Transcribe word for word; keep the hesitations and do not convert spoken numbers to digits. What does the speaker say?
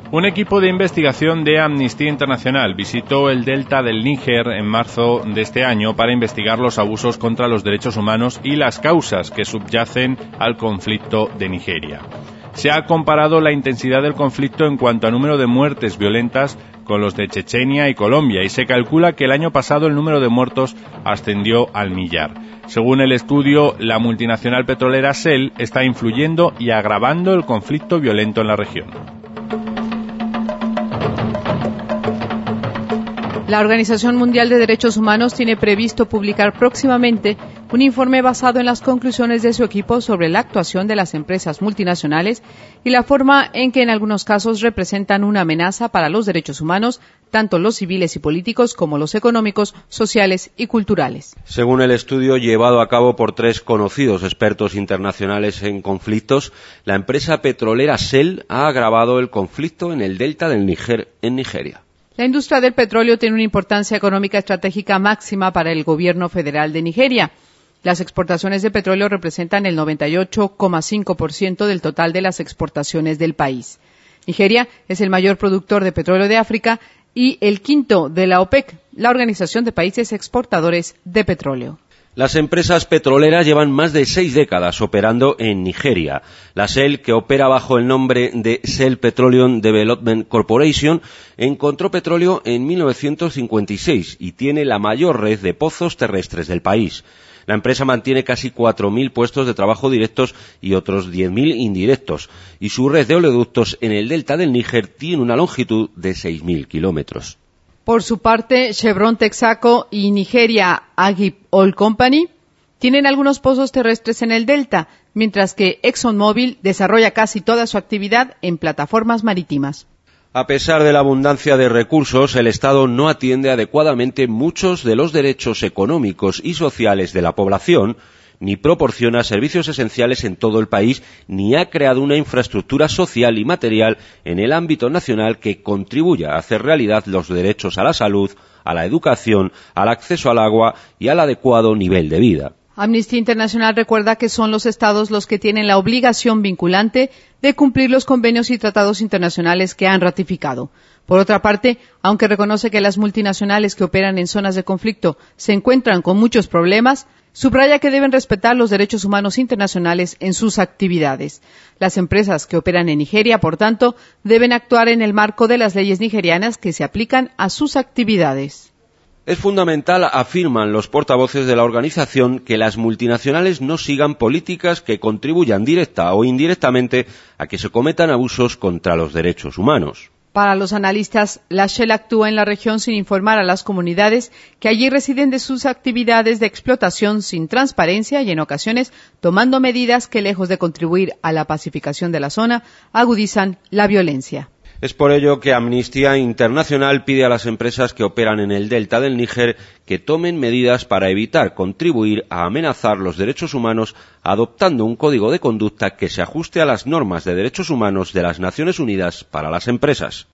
Un equipo de investigación de Amnistía Internacional visitó el delta del Níger en marzo de este año para investigar los abusos contra los derechos humanos y las causas que subyacen al conflicto de Nigeria. Se ha comparado la intensidad del conflicto en cuanto a número de muertes violentas con los de Chechenia y Colombia, y se calcula que el año pasado el número de muertos ascendió al millar. Según el estudio, la multinacional petrolera Shell está influyendo y agravando el conflicto violento en la región. La Organización Mundial de Derechos Humanos tiene previsto publicar próximamente un informe basado en las conclusiones de su equipo sobre la actuación de las empresas multinacionales y la forma en que en algunos casos representan una amenaza para los derechos humanos, tanto los civiles y políticos como los económicos, sociales y culturales. Según el estudio llevado a cabo por tres conocidos expertos internacionales en conflictos, la empresa petrolera Shell ha agravado el conflicto en el delta del Níger, en Nigeria. La industria del petróleo tiene una importancia económica estratégica máxima para el gobierno federal de Nigeria. Las exportaciones de petróleo representan el noventa y ocho coma cinco por ciento del total de las exportaciones del país. Nigeria es el mayor productor de petróleo de África y el quinto de la OPEC, la Organización de Países Exportadores de Petróleo. Las empresas petroleras llevan más de seis décadas operando en Nigeria. La Shell, que opera bajo el nombre de Shell Petroleum Development Corporation, encontró petróleo en mil novecientos cincuenta y seis y tiene la mayor red de pozos terrestres del país. La empresa mantiene casi cuatro mil puestos de trabajo directos y otros diez mil indirectos, y su red de oleoductos en el delta del Níger tiene una longitud de seis mil kilómetros. Por su parte, Chevron, Texaco y Nigeria Agip Oil Company tienen algunos pozos terrestres en el delta, mientras que ExxonMobil desarrolla casi toda su actividad en plataformas marítimas. A pesar de la abundancia de recursos, el Estado no atiende adecuadamente muchos de los derechos económicos y sociales de la población, ni proporciona servicios esenciales en todo el país, ni ha creado una infraestructura social y material en el ámbito nacional que contribuya a hacer realidad los derechos a la salud, a la educación, al acceso al agua y al adecuado nivel de vida. Amnistía Internacional recuerda que son los estados los que tienen la obligación vinculante de cumplir los convenios y tratados internacionales que han ratificado. Por otra parte, aunque reconoce que las multinacionales que operan en zonas de conflicto se encuentran con muchos problemas, subraya que deben respetar los derechos humanos internacionales en sus actividades. Las empresas que operan en Nigeria, por tanto, deben actuar en el marco de las leyes nigerianas que se aplican a sus actividades. Es fundamental, afirman los portavoces de la organización, que las multinacionales no sigan políticas que contribuyan directa o indirectamente a que se cometan abusos contra los derechos humanos. Para los analistas, la Shell actúa en la región sin informar a las comunidades que allí residen de sus actividades de explotación sin transparencia y en ocasiones tomando medidas que, lejos de contribuir a la pacificación de la zona, agudizan la violencia. Es por ello que Amnistía Internacional pide a las empresas que operan en el delta del Níger que tomen medidas para evitar contribuir a amenazar los derechos humanos, adoptando un código de conducta que se ajuste a las normas de derechos humanos de las Naciones Unidas para las empresas.